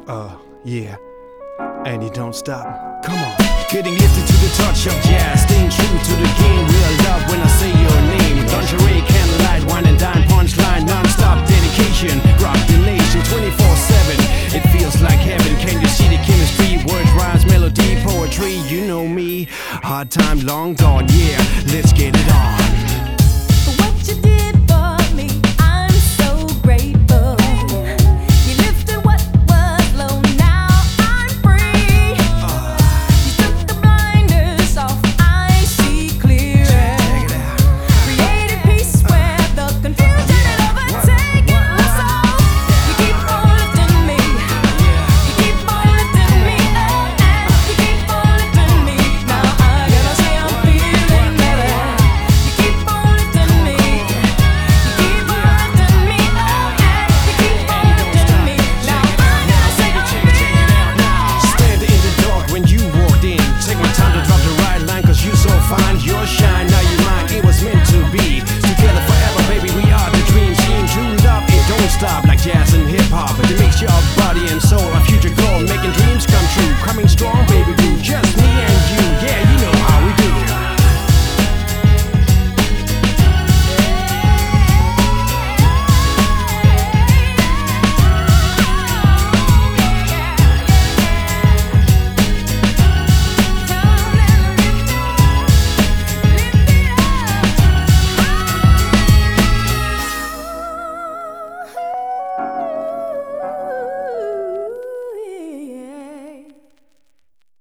Yeah, and you don't stop. Come on. Getting lifted to the touch of jazz, staying true to the game. Real love when I say your name. Lingerie, candlelight, wine and dine, punchline, non-stop dedication. Rock the nation 24/7. It feels like heaven. Can you see the chemistry? Words, rhymes, melody, poetry. You know me. Hard time, long gone. Yeah, let's get it on.